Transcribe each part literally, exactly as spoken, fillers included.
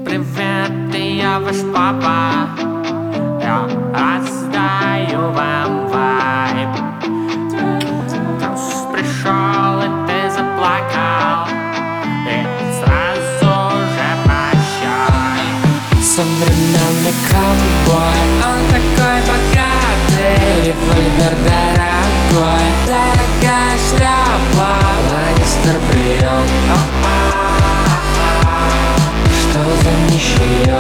привет, я ваш папа. Я раздаю вам вайб. Груз пришел, и ты заплакал, и сразу же прощай. Современный ковбой, он такой богатый, револьвер дорогой, дорогая шляпа, Ланнистер прием. Что за нищие?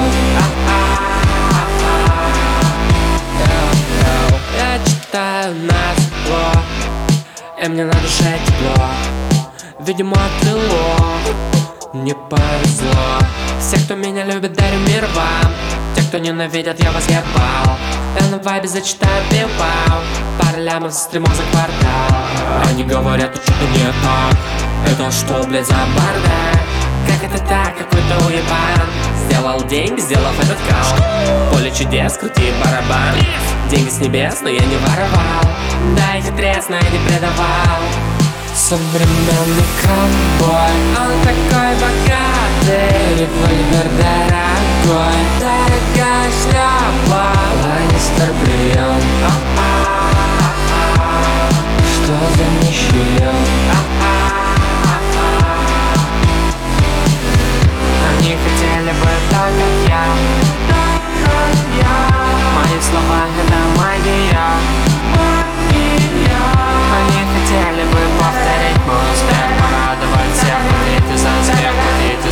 Я читаю назло, и мне на душе тепло. Видимо, отлило, не повезло. Все, кто меня любит, дарю мир вам. Те, кто ненавидят, я вас ебал. Я на вайбе зачитаю пивбау. Пара лямов за стримов за квартал. Они говорят, что что-то не так. Это что, блядь, за бардак? Как это так, какой-то уебан сделал деньги, сделав этот кал. Поле чудес, крути барабан. Деньги с небес, но я не воровал. Да, их отрезно я не предавал. Современный ковбой, он такой богатый, револьвер дорогой, дорогая шляпа, Ланнистер прием. Что за нищие? Они хотели бы так, как я. Мои слова — это магия. Они хотели бы повторить мой успех, порадовать всех. Хотите за успех, хотите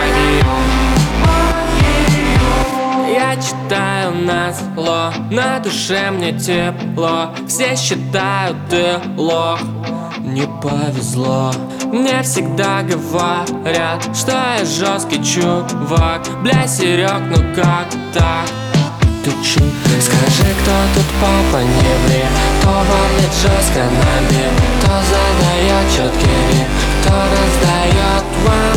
за магию. Я читаю назло, на душе мне тепло. Все считают, ты лох, не повезло. Мне всегда говорят, что я жесткий чувак. Бля, Серег, ну как так? Ты чемпион. Скажи, кто тут папа, не ври. Кто валит жестко на бит, кто задает четкий риф, кто раздает вайб.